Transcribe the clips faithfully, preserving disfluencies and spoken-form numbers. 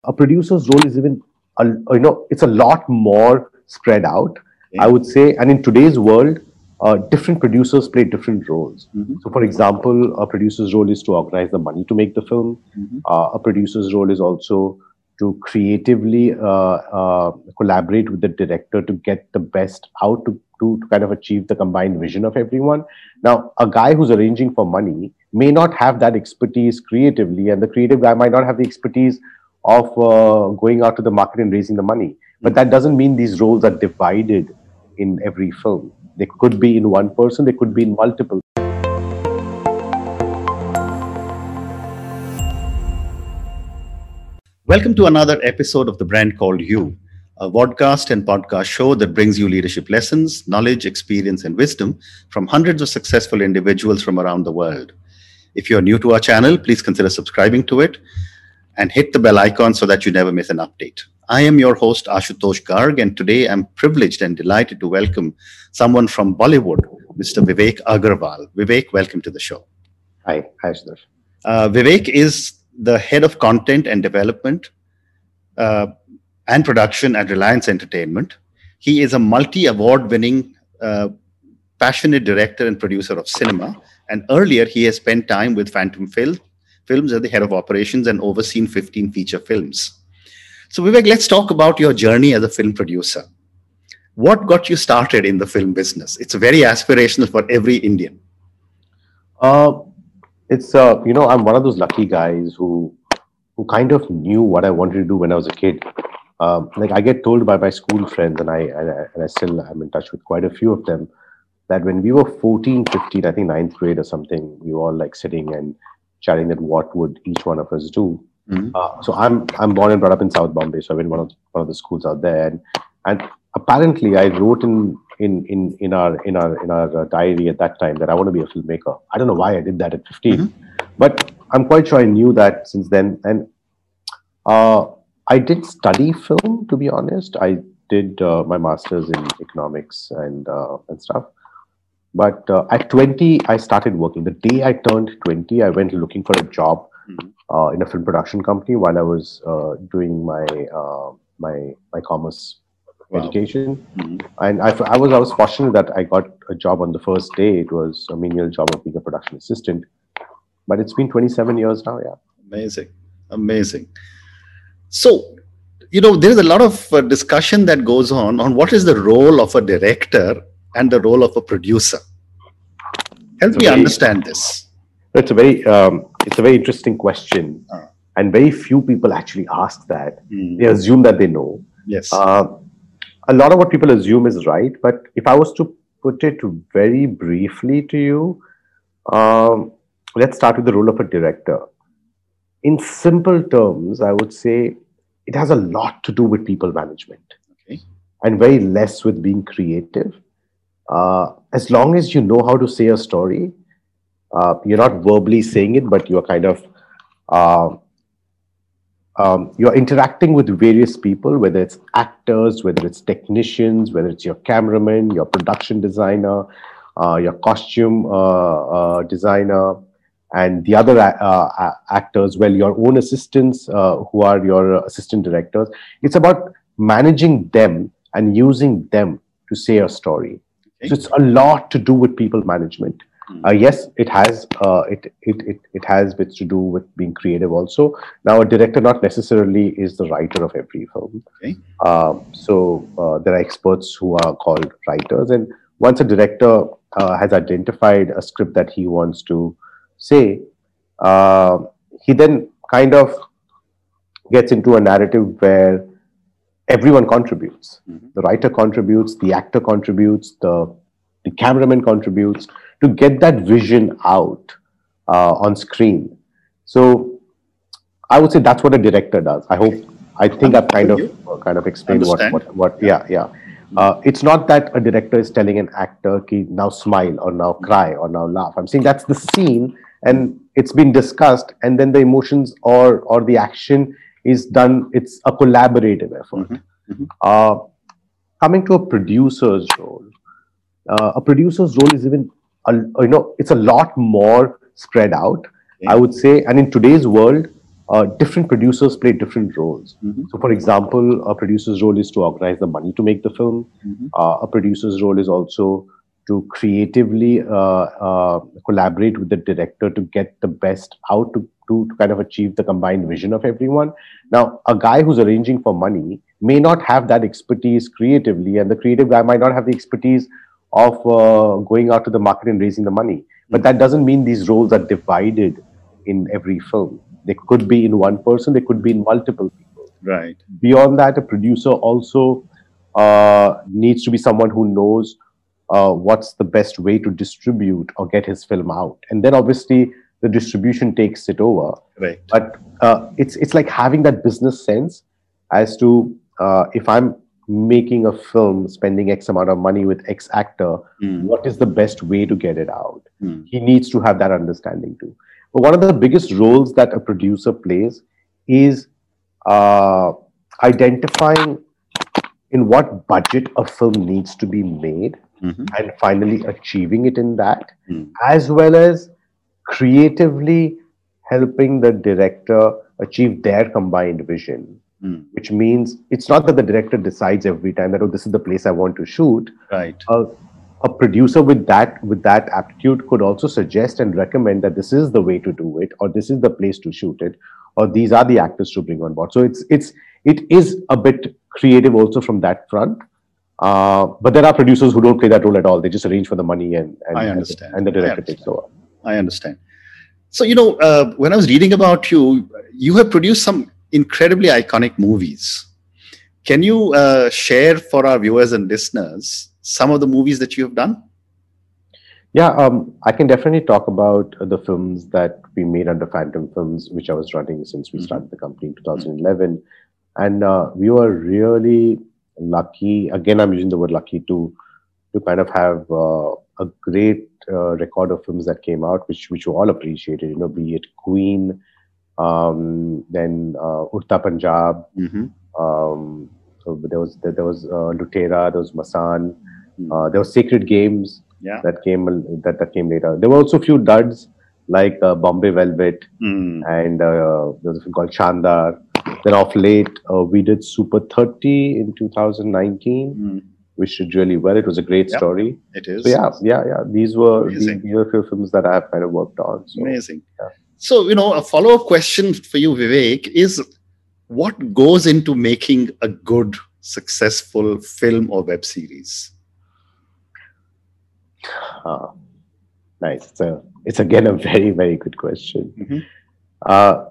A producer's role is even, a, you know, it's a lot more spread out, I Okay. would say. And in today's world, uh, different producers play different roles. Mm-hmm. So, for example, a producer's role is to organize the money to make the film. Mm-hmm. Uh, a producer's role is also to creatively uh, uh, collaborate with the director to get the best out to, to, to kind of achieve the combined vision of everyone. Now, a guy who's arranging for money may not have that expertise creatively, and the creative guy might not have the expertise of uh, going out to the market and raising the money. But that doesn't mean these roles are divided in every film. They could be in one person, they could be in multiple. Welcome to another episode of The Brand Called You, a vodcast and podcast show that brings you leadership lessons, knowledge, experience, and wisdom from hundreds of successful individuals from around the world. If you're new to our channel, please consider subscribing to it and hit the bell icon so that you never miss an update. I am your host, Ashutosh Garg, and today I'm privileged and delighted to welcome someone from Bollywood, Mister Vivek Agarwal. Vivek, welcome to the show. Hi, hi, Sudarshan. Uh, Vivek is the head of content and development uh, and production at Reliance Entertainment. He is a multi-award winning, uh, passionate director and producer of cinema. And earlier, he has spent time with Phantom Film, Films as the head of operations and overseen fifteen feature films. So, Vivek, let's talk about your journey as a film producer. What got you started in the film business? It's very aspirational for every Indian. Uh, it's uh, you know, I'm one of those lucky guys who who kind of knew what I wanted to do when I was a kid. Um, like I get told by my school friends, and I, and I and I still am in touch with quite a few of them, that when we were fourteen, fifteen, I think ninth grade or something, we were all like sitting and chatting that what would each one of us do. Mhm. Uh, so I'm I'm born and brought up in South Bombay, so I've been one of one of the schools out there, and and apparently I wrote in in in in our in our in our uh, diary at that time that I want to be a filmmaker. I don't know why I did that at fifteen, but I'm quite sure I knew that since then. And uh, I did study film, to be honest. I did uh, my master's in economics and uh, and stuff. But uh, at twenty, I started working. The day I turned twenty, I went looking for a job Mhm. uh, in a film production company while I was uh, doing my uh, my my commerce Wow. education. Mhm. And I, I was I was fortunate that I got a job on the first day. It was a menial job of being a production assistant. But it's been twenty-seven years now. Yeah. Amazing. Amazing. So, you know, there is a lot of uh, discussion that goes on on what is the role of a director and the role of a producer. Help It's a me very understand this. it's a very um, it's a very interesting question, Ah. and very few people actually ask that. Mm. They assume that they know. Yes. Uh, a lot of what people assume is right, but if I was to put it very briefly to you, um, let's start with the role of a director. In simple terms, I would say it has a lot to do with people management Okay. and very less with being creative. Uh, as long as you know how to say a story, uh, you're not verbally saying it, but you're kind of uh, um, you're interacting with various people, whether it's actors, whether it's technicians, whether it's your cameraman, your production designer, uh, your costume uh, uh, designer, and the other a- uh, a- actors, well, your own assistants uh, who are your assistant directors. It's about managing them and using them to say a story. Okay. So it's a lot to do with people management. Mm. Uh, yes, it has uh, it, it it it has bits to do with being creative also. Now, a director not necessarily is the writer of every film. Okay. Um, so uh, there are experts who are called writers, and once a director uh, has identified a script that he wants to say, uh, he then kind of gets into a narrative where everyone contributes. Mhm. The writer contributes, the actor contributes, the the cameraman contributes to get that vision out uh, on screen. So I would say that's what a director does. I hope I think I've kind of You uh, kind of explained what understand? what what yeah yeah. Uh, it's not that a director is telling an actor, "Ki now smile or now cry or now laugh." I'm saying that's the scene, and it's been discussed, and then the emotions or or the action is done. It's a collaborative effort. Mhm. Mhm. Uh, coming to a producer's role, uh, a producer's role is even a, you know it's a lot more spread out, I Okay. would say. And in today's world, uh, different producers play different roles. Mhm. So, for example, a producer's role is to organize the money to make the film. Mhm. Uh, a producer's role is also to creatively uh, uh, collaborate with the director to get the best out to, to, to kind of achieve the combined vision of everyone. Now, a guy who's arranging for money may not have that expertise creatively, and the creative guy might not have the expertise of uh, going out to the market and raising the money. But that doesn't mean these roles are divided in every film. They could be in one person, they could be in multiple people. Right. Beyond that, a producer also uh, needs to be someone who knows uh, what's the best way to distribute or get his film out. And then obviously the distribution takes it over. Right. But uh, it's it's like having that business sense as to uh, if I'm making a film, spending X amount of money with X actor, Mm. what is the best way to get it out? Mm. He needs to have that understanding too. But one of the biggest roles that a producer plays is uh, identifying in what budget a film needs to be made Mhm. and finally achieving it in that, Mm. as well as creatively helping the director achieve their combined vision. Mm. Which means it's not that the director decides every time that, oh, this is the place I want to shoot. Right. Uh, a producer with that with that aptitude could also suggest and recommend that this is the way to do it, or this is the place to shoot it, or these are the actors to bring on board. So it's it's it is a bit creative also from that front. Uh, but there are producers who don't play that role at all. They just arrange for the money and and, I and, understand. the, and the I director understand. takes over. I understand. So, you know, uh, when I was reading about you, you have produced some incredibly iconic movies. Can you uh, share for our viewers and listeners some of the movies that you have done? Yeah, um, I can definitely talk about uh, the films that we made under Phantom Films, which I was running since we Mhm. started the company in two thousand eleven. And uh, we were really lucky. Again, I'm using the word lucky to to kind of have uh, a great uh, record of films that came out, which which were all appreciated. You know, be it Queen, um, then uh, Urta Punjab. Mm-hmm. Um, so there was there, there was uh, Lutera, there was Masan, Mm. uh, there was Sacred Games Yeah. that came that, that came later. There were also a few duds like uh, Bombay Velvet, Mm. and uh, there was a film called Chandar. Then of late, uh, we did Super thirty in two thousand nineteen, Mm. which did really well. It was a great Yep. story. It is. So yeah, yeah, yeah. These were these, Amazing. these are a few films that I have kind of worked on. So Amazing. yeah. So, you know, a follow up question for you, Vivek, is what goes into making a good, successful film or web series? uh, nice. It's a it's again a very very good question. Mhm. Uh,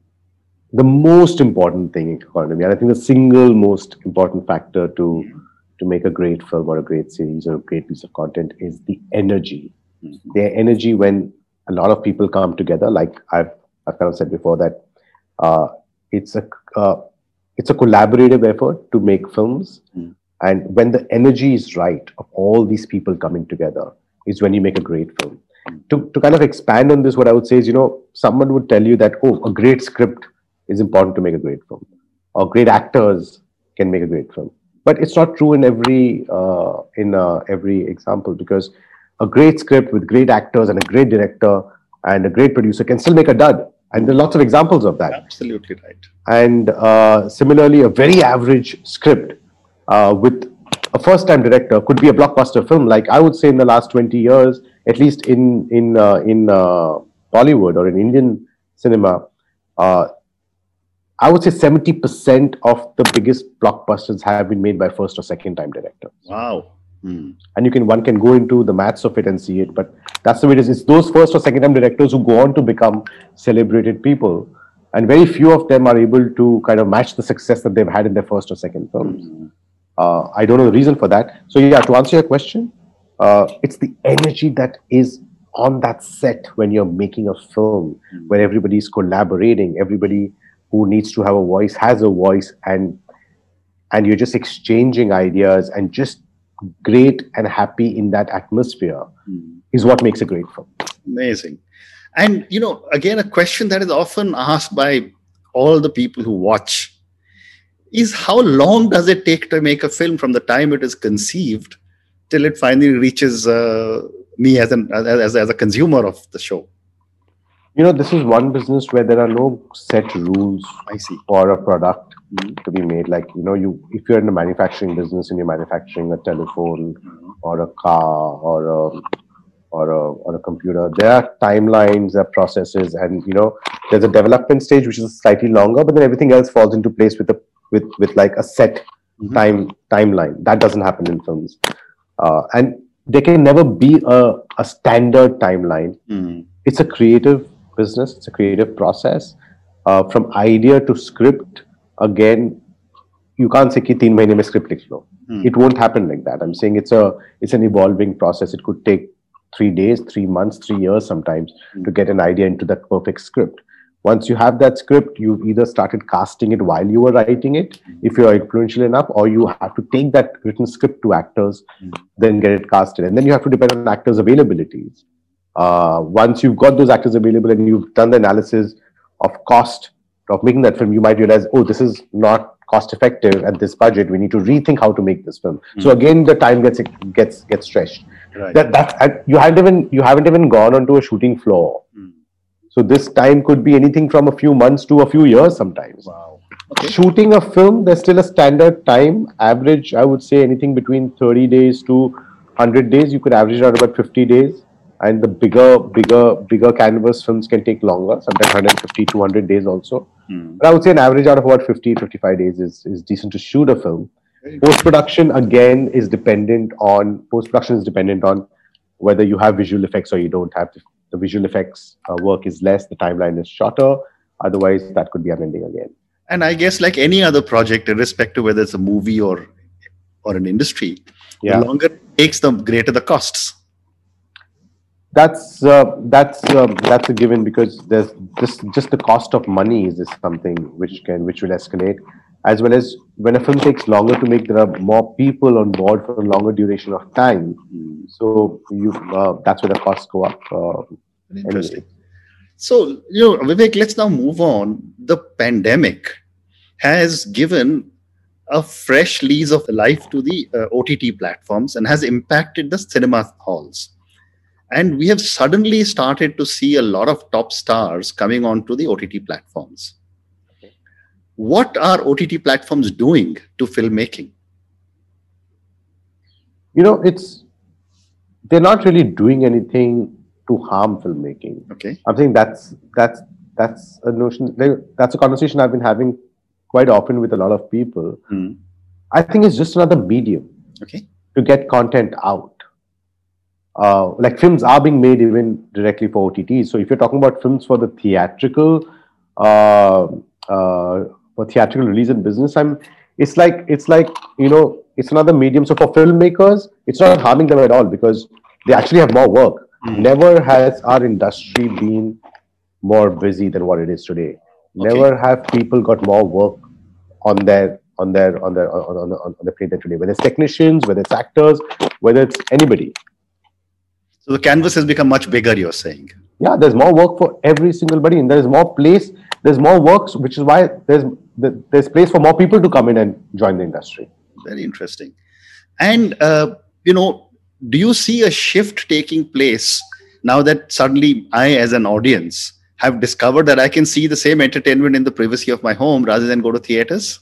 the most important thing, according to me, and I think the single most important factor to to make a great film or a great series or a great piece of content is the energy. Mhm. Their energy when a lot of people come together. Like I've I've kind of said before that uh, it's a uh, it's a collaborative effort to make films, Mm. and when the energy is right of all these people coming together is when you make a great film. To to kind of expand on this, what I would say is, you know, someone would tell you that, oh, a great script is important to make a great film, or great actors can make a great film. But it's not true in every uh, in uh, every example, because a great script with great actors and a great director and a great producer can still make a dud. And there are lots of examples of that. Absolutely right. And uh, similarly, a very average script uh, with a first-time director could be a blockbuster film. Like I would say, in the last twenty years, at least in in uh, in uh, Bollywood or in Indian cinema, uh, I would say seventy percent of the biggest blockbusters have been made by first or second-time directors. Wow. Mm. And you can one can go into the maths of it and see it, but that's the way it is. It's those first or second-time directors who go on to become celebrated people, and very few of them are able to kind of match the success that they've had in their first or second films. Mm. Uh, I don't know the reason for that. So yeah, to answer your question, uh, it's the energy that is on that set when you're making a film, where everybody's collaborating, everybody who needs to have a voice has a voice, and and you're just exchanging ideas and just great and happy in that atmosphere Mm. is what makes a great film. Amazing. And, you know, again, a question that is often asked by all the people who watch is how long does it take to make a film from the time it is conceived till it finally reaches uh, me as, an, as, as, as a consumer of the show? You know, this is one business where there are no set rules I see. for a product Mhm. to be made. Like, you know, you if you're in a manufacturing business and you're manufacturing a telephone or a car or a or a or a computer, there are timelines, there are processes, and you know, there's a development stage which is slightly longer, but then everything else falls into place with a with with like a set Mhm. time timeline. That doesn't happen in films, uh, and there can never be a, a standard timeline. Mm. It's a creative business, it's a creative process, uh, from idea to script. Again, you can't say कि तीन महीने में script लिख लो. Hmm. It won't happen like that. I'm saying it's a it's an evolving process. It could take three days, three months, three years sometimes Hmm. to get an idea into that perfect script. Once you have that script, you either started casting it while you were writing it, if you are influential enough, or you have to take that written script to actors, Hmm. then get it casted, and then you have to depend on actors' availabilities. Uh, once you've got those actors available and you've done the analysis of cost of making that film, you might realize, oh, this is not cost effective at this budget. We need to rethink how to make this film. Mm. So again, the time gets gets gets stretched. Right. That that's and you haven't even you haven't even gone onto a shooting floor. Mm. So this time could be anything from a few months to a few years sometimes. Wow. Okay. Shooting a film, there's still a standard time. Average, I would say anything between thirty days to one hundred days. You could average out about fifty days. And the bigger, bigger, bigger canvas films can take longer, sometimes one fifty, two hundred days also. Mm. But I would say an average out of about fifty, fifty-five days is, is decent to shoot a film. Post-production, again, is dependent on, post-production is dependent on whether you have visual effects or you don't have. If the visual effects uh, work is less, the timeline is shorter. Otherwise, that could be amending again. And I guess like any other project, irrespective whether it's a movie or or an industry, Yeah. the longer it takes, the greater the costs. That's uh, that's uh, that's a given, because there's just just the cost of money is is something which can which will escalate, as well as when a film takes longer to make, there are more people on board for a longer duration of time. Mm. So you uh, that's where the costs go up. Uh, Very interesting. anyway. So, you know, Vivek, let's now move on. The pandemic has given a fresh lease of life to the uh, O T T platforms and has impacted the cinema halls. And we have suddenly started to see a lot of top stars coming onto the O T T platforms. What are O T T platforms doing to filmmaking? You know, it's they're not really doing anything to harm filmmaking. Okay. I'm saying that's that's that's a notion. That's a conversation I've been having quite often with a lot of people. Mm. I think it's just another medium Okay. to get content out. Uh, like films are being made even directly for O T T. So if you're talking about films for the theatrical, uh, uh, for theatrical release and business, I'm. It's like it's like you know, it's another medium. So for filmmakers, it's not harming them at all because they actually have more work. Mm. Never has our industry been more busy than what it is today. Okay. Never have people got more work on their on their on their on, on, on the plate than today. Whether it's technicians, whether it's actors, whether it's anybody. So the canvas has become much bigger, you're saying. Yeah, there's more work for every single body, and there's more place. There's more works, which is why there's there's place for more people to come in and join the industry. Very interesting. And uh, you know, do you see a shift taking place now that suddenly I, as an audience, have discovered that I can see the same entertainment in the privacy of my home rather than go to theaters?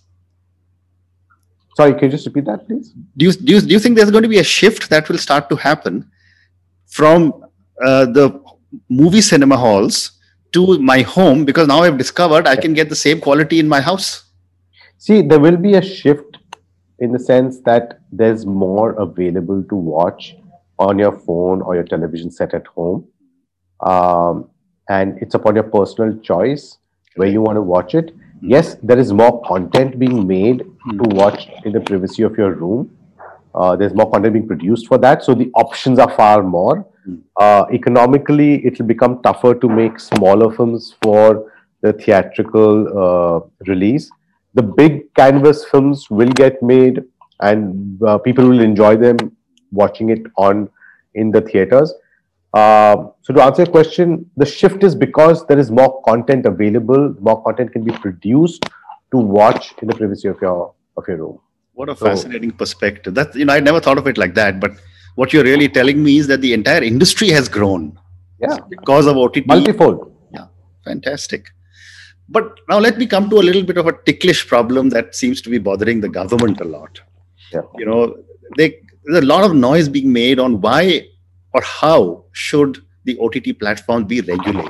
Sorry, can you just repeat that, please? Do you do you, do you think there's going to be a shift that will start to happen from uh, the movie cinema halls to my home, because now I've discovered I can get the same quality in my house? See, there will be a shift in the sense that there's more available to watch on your phone or your television set at home. Um, and it's upon your personal choice where you want to watch it. Yes, there is more content being made Hmm. to watch in the privacy of your room. Uh, there's more content being produced for that. So the options are far more. Hmm. Uh, economically, it will become tougher to make smaller films for the theatrical uh, release. The big canvas films will get made, and uh, people will enjoy them watching it on in the theaters. Uh, so to answer your question, the shift is because there is more content available, more content can be produced to watch in the privacy of your of your room. What a So- fascinating perspective. That, you know, I never thought of it like that. But what you're really telling me is that the entire industry has grown Yeah, because of O T T. multifold. Yeah. Fantastic. But now let me come to a little bit of a ticklish problem that seems to be bothering the government a lot. Yeah. You know, they, there's a lot of noise being made on why or how should the O T T platforms be regulated.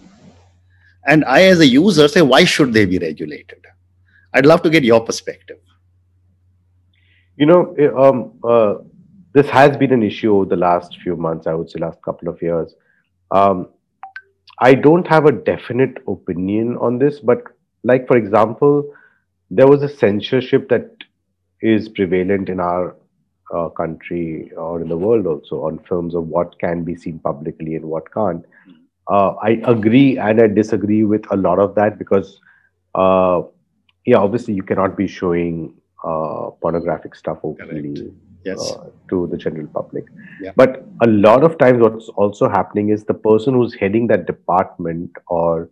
And I, as a user, say, why should they be regulated? I'd love to get your perspective. You know, eh, um, uh, this has been an issue over the last few months, I would say last couple of years. Um, I don't have a definite opinion on this, but like, for example, there was a censorship that is prevalent in our uh, country or in the world also on films of what can be seen publicly and what can't. Uh, I agree and I disagree with a lot of that because, uh, yeah, obviously you cannot be showing uh, pornographic stuff openly Yes. uh, to the general public. Yeah. But a lot of times, what's also happening is the person who's heading that department or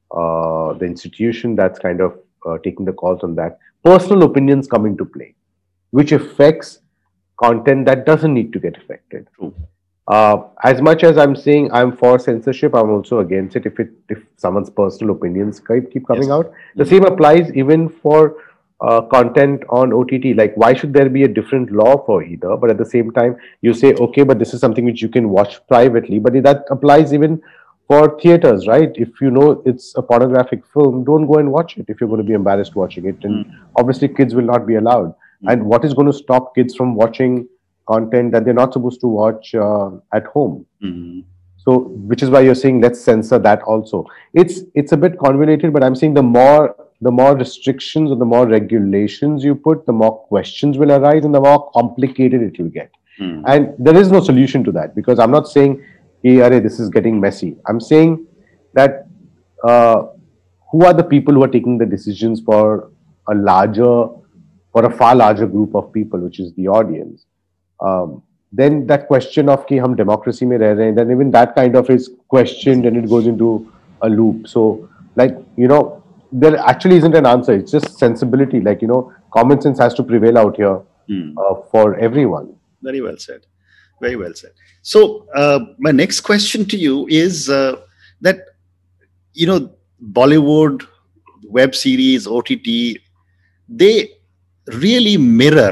uh, the institution that's kind of uh, taking the calls on that, personal opinions come into play, which affects content that doesn't need to get affected. True. Uh, as much as I'm saying I'm for censorship, I'm also against it if it if someone's personal opinions keep, keep coming Yes. out. The same applies even for uh, content on O T T. Like, why should there be a different law for either? But at the same time, you say, okay, but this is something which you can watch privately. But that applies even for theaters, right? If you know it's a pornographic film, don't go and watch it if you're going to be embarrassed watching it. And Mm. obviously, kids will not be allowed. Mm. And what is going to stop kids from watching content that they're not supposed to watch uh, at home? Mm. So, which is why you're saying let's censor that also. It's it's a bit convoluted, but I'm saying the more the more restrictions or the more regulations you put, the more questions will arise and the more complicated it will get. Mm. And there is no solution to that because I'm not saying, hey, array, this is getting messy. I'm saying that uh, who are the people who are taking the decisions for a larger, for a far larger group of people, which is the audience. Um, then that question of कि हम democracy में रह रहे हैं, then even that kind of is questioned and it goes into a loop. So, like, you know, there actually isn't an answer. It's just sensibility. Like, you know, common sense has to prevail out here Mm. uh, for everyone. Very well said. Very well said. So, uh, my next question to you is uh, that, you know, Bollywood, web series, O T T, they really mirror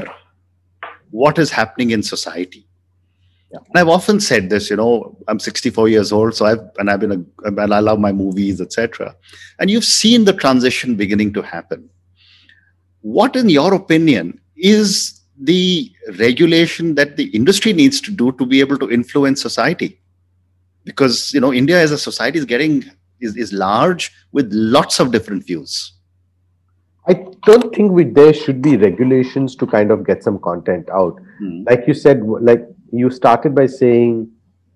what is happening in society. Yeah. And I've often said this, you know, I'm sixty-four years old, so I've, and I've been, a, and I love my movies, et cetera. And you've seen the transition beginning to happen. What, in your opinion, is the regulation that the industry needs to do to be able to influence society? Because, you know, India as a society is getting, is, is large with lots of different views. I don't think we there should be regulations to kind of get some content out. Mm. Like you said, like you started by saying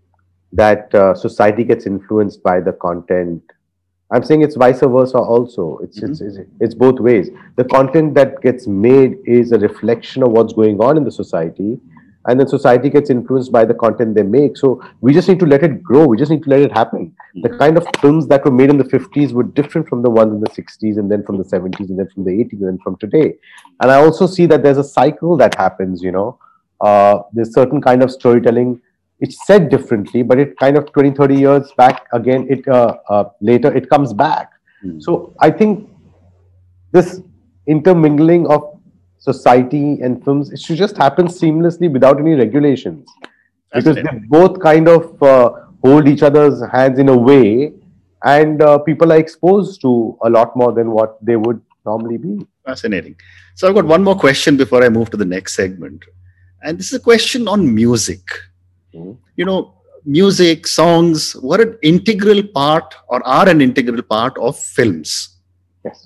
that uh, society gets influenced by the content. I'm saying it's vice versa also. It's, Mhm. it's, it's, it's both ways. The content that gets made is a reflection of what's going on in the society. And then society gets influenced by the content they make. So we just need to let it grow. We just need to let it happen. The kind of films that were made in the fifties were different from the ones in the sixties and then from the seventies and then from the eighties and then from today. And I also see that there's a cycle that happens, you know. Uh, there's certain kind of storytelling. It's said differently, but it kind of twenty, thirty years back again, it uh, uh, later it comes back. Mm. So I think this intermingling of society and films, it should just happen seamlessly without any regulations. Because they both kind of uh, hold each other's hands in a way, and uh, people are exposed to a lot more than what they would normally be. Fascinating. So I've got one more question before I move to the next segment. And this is a question on music. Mhm. You know, music, songs were an integral part or are an integral part of films. Yes.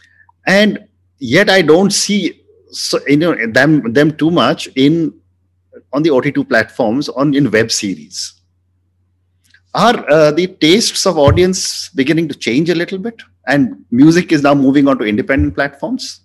And yet I don't see so, you know, them, them too much in on the O T T platforms on in web series. Are uh, the tastes of audience beginning to change a little bit? And music is now moving on to independent platforms?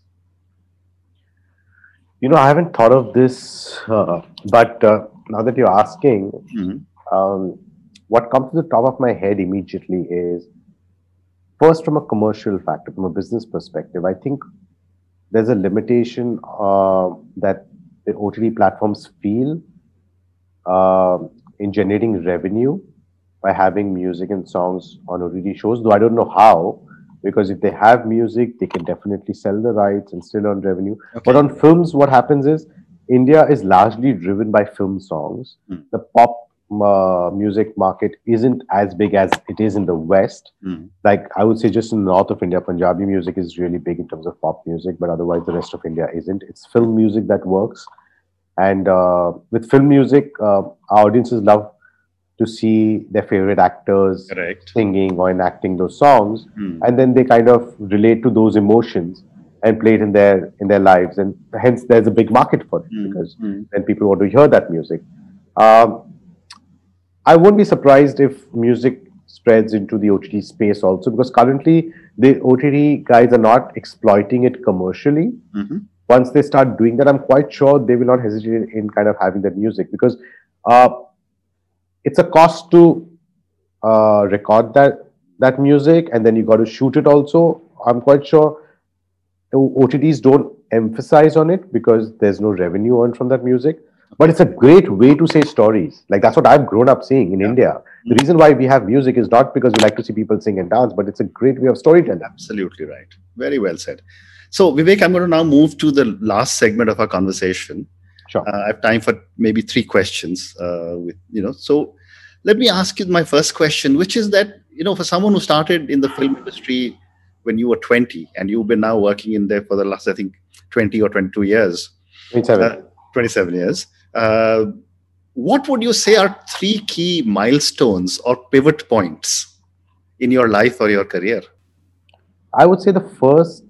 You know, I haven't thought of this, uh, but uh, now that you're asking, Mhm. um, what comes to the top of my head immediately is first from a commercial factor, from a business perspective. I think there's a limitation uh, that the O T T platforms feel uh, in generating revenue by having music and songs on O T T shows, though I don't know how, because if they have music, they can definitely sell the rights and still earn revenue. But Okay. on films, what happens is India is largely driven by film songs. Mm. The pop uh, music market isn't as big as it is in the West. Mm. Like I would say, just in the north of India, Punjabi music is really big in terms of pop music, but otherwise, the rest of India isn't. It's film music that works. And uh, with film music, uh, our audiences love to see their favorite actors Correct. singing or enacting those songs, Mm. and then they kind of relate to those emotions and play it in their in their lives, and hence there's a big market for it Mm. because Mm. then people want to hear that music. Um, I won't be surprised if music spreads into the O T T space also, because currently the O T T guys are not exploiting it commercially. Mhm. Once they start doing that, I'm quite sure they will not hesitate in kind of having that music, because uh, it's a cost to uh, record that that music, and then you got to shoot it also. I'm quite sure O T Ts don't emphasize on it because there's no revenue earned from that music. But it's a great way to say stories. Like that's what I've grown up seeing in Yeah. India. The Mm. reason why we have music is not because we like to see people sing and dance, but it's a great way of storytelling. Absolutely right. Very well said. So, Vivek, I'm going to now move to the last segment of our conversation. Sure. Uh, I have time for maybe three questions. Uh, with you know, so let me ask you my first question, which is that you know, for someone who started in the film industry when you were twenty and you've been now working in there for the last, I think, twenty or twenty-two years, uh, twenty-seven. twenty-seven years. Uh, what would you say are three key milestones or pivot points in your life or your career? I would say the first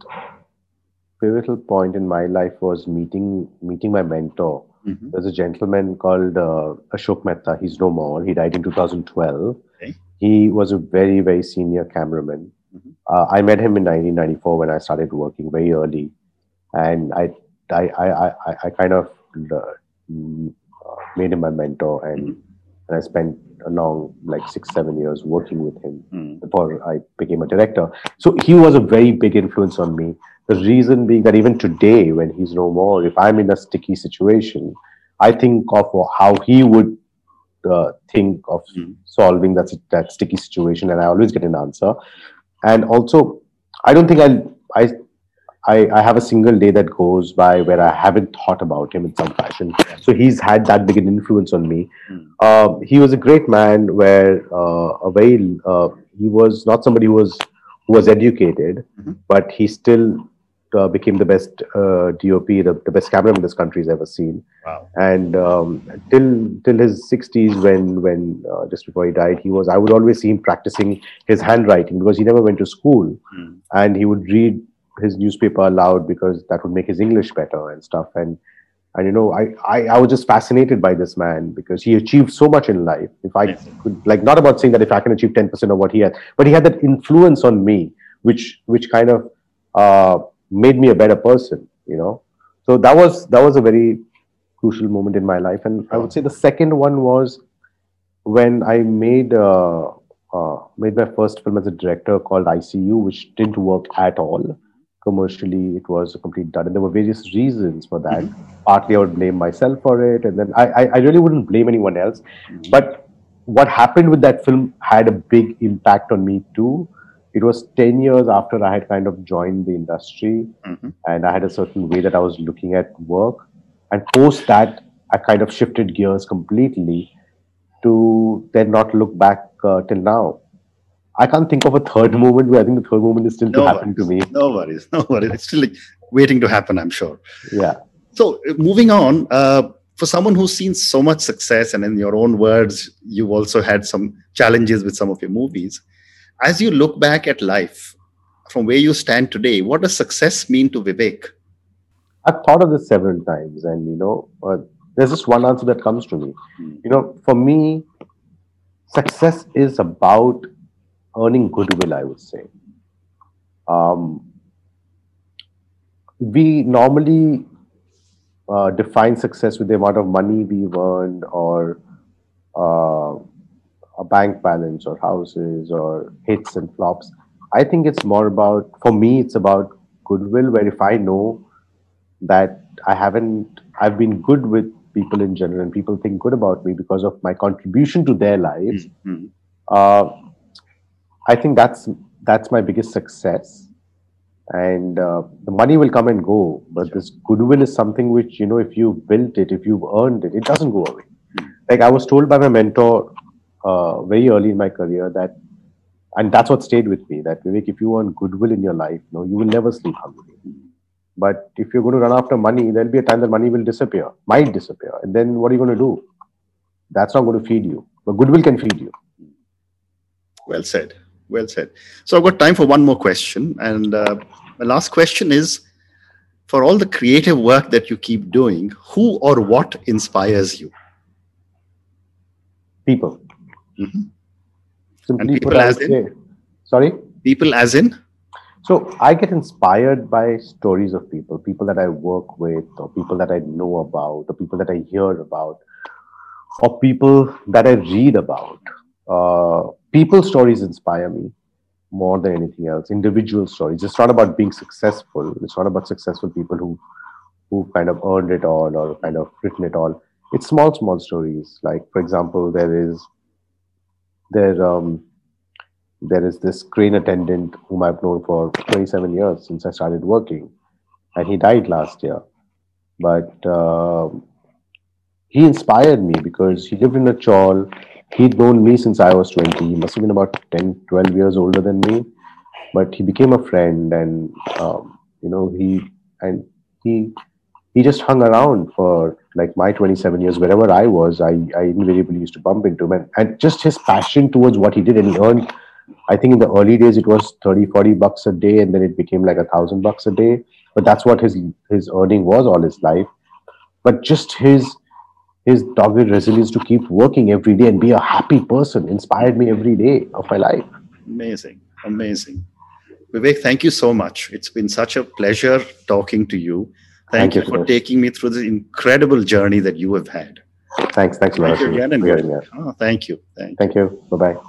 pivotal point in my life was meeting meeting my mentor. Mhm. There's a gentleman called uh, Ashok Mehta. He's no more. He died in two thousand twelve. Okay. He was a very, very senior cameraman. Mhm. Uh, I met him in nineteen ninety-four when I started working very early, and I, I, I, I, I kind of uh, mm, uh, made him my mentor, and Mhm. and I spent a long, like six, seven years working with him Mm. before I became a director. So he was a very big influence on me. The reason being that even today, when he's no more, if I'm in a sticky situation, I think of how he would uh, think of Mm. solving that that sticky situation, and I always get an answer. And also, I don't think I'll, I I I have a single day that goes by where I haven't thought about him in some fashion. So he's had that big an influence on me. Mm. Uh, he was a great man, where uh, a very uh, he was not somebody who was who was educated, Mhm. but he still uh, became the best uh, D O P, the, the best cameraman this country's ever seen. Wow. And um, till till his sixties, when when uh, just before he died, he was I would always see him practicing his handwriting because he never went to school, Mm. and he would read his newspaper aloud because that would make his English better and stuff. And and you know, I, I I was just fascinated by this man because he achieved so much in life. If I Yes. could, like, not about saying that if I can achieve ten percent of what he had, but he had that influence on me, which which kind of uh, made me a better person. You know, so that was that was a very crucial moment in my life. And I would say the second one was when I made uh, uh, made my first film as a director called I C U, which didn't work at all commercially. It was a complete dud, and there were various reasons for that. Mhm. Partly, I would blame myself for it, and then I, I, I really wouldn't blame anyone else. Mhm. But what happened with that film had a big impact on me too. It was ten years after I had kind of joined the industry, Mhm. and I had a certain way that I was looking at work. And post that, I kind of shifted gears completely to then not look back uh, till now. I can't think of a third moment, but I think the third moment is still to No happen to worries. me. No worries. No worries. It's still like waiting to happen, I'm sure. Yeah. So, uh, moving on, uh, for someone who's seen so much success, and in your own words, you've also had some challenges with some of your movies. As you look back at life from where you stand today, what does success mean to Vivek? I've thought of this several times, and you know, uh, there's just one answer that comes to me. Mm. You know, for me, success is about earning goodwill, I would say. Um, we normally uh, define success with the amount of money we've earned, or uh, a bank balance, or houses, or hits and flops. I think it's more about, for me, it's about goodwill, where if I know that I haven't, I've been good with people in general, and people think good about me because of my contribution to their lives, Mm. Uh, I think that's that's my biggest success. And uh, the money will come and go, but this goodwill is something which, you know, if you built it, if you've earned it, it doesn't go away. Like I was told by my mentor uh, very early in my career that, and that's what stayed with me, that Vivek, if you earn goodwill in your life, no, you will never sleep hungry. But if you're going to run after money, there'll be a time that money will disappear, might disappear. And then what are you going to do? That's not going to feed you. But goodwill can feed you. Well said. Well said. So I've got time for one more question. And uh, my last question is, for all the creative work that you keep doing, who or what inspires you? People. Mm-hmm. Simply And people put, I as would in? say- Sorry? People as in? So I get inspired by stories of people, people that I work with, or people that I know about, or people that I hear about, or people that I read about. Uh, people stories inspire me more than anything else. Individual stories. It's not about being successful. It's not about successful people who who kind of earned it all or kind of written it all. It's small, small stories. Like, for example, there is there um, there is this crane attendant whom I've known for twenty-seven years since I started working, and he died last year. But uh, he inspired me because he lived in a chawl. He'd known me since I was twenty. He must have been about ten, twelve years older than me. But he became a friend, and um, you know, he and he he just hung around for like my twenty-seven years. Wherever I was, I, I invariably used to bump into him. And, and just his passion towards what he did, and he earned, I think in the early days, it was thirty, forty bucks a day, and then it became like a thousand bucks a day. But that's what his his earning was all his life. But just his his dogged resilience to keep working every day and be a happy person inspired me every day of my life. Amazing. Amazing. Vivek, thank you so much. It's been such a pleasure talking to you. Thank, Thank you you, for Suresh. taking me through this incredible journey that you have had. Thanks, thanks a lot. Thank you again. And for hearing that. oh, thank you. Thank you. Thank you. Bye bye.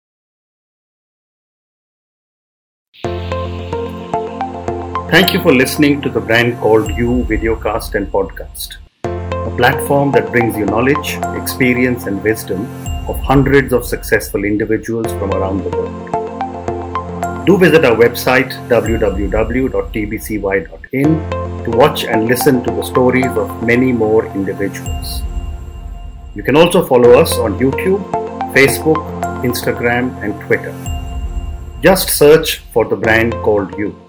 Thank you for listening to the Brand Called You videocast and podcast, a platform that brings you knowledge, experience, and wisdom of hundreds of successful individuals from around the world. Do visit our website w w w dot t b c y dot in to watch and listen to the stories of many more individuals. You can also follow us on YouTube, Facebook, Instagram, and Twitter. Just search for the Brand Called You.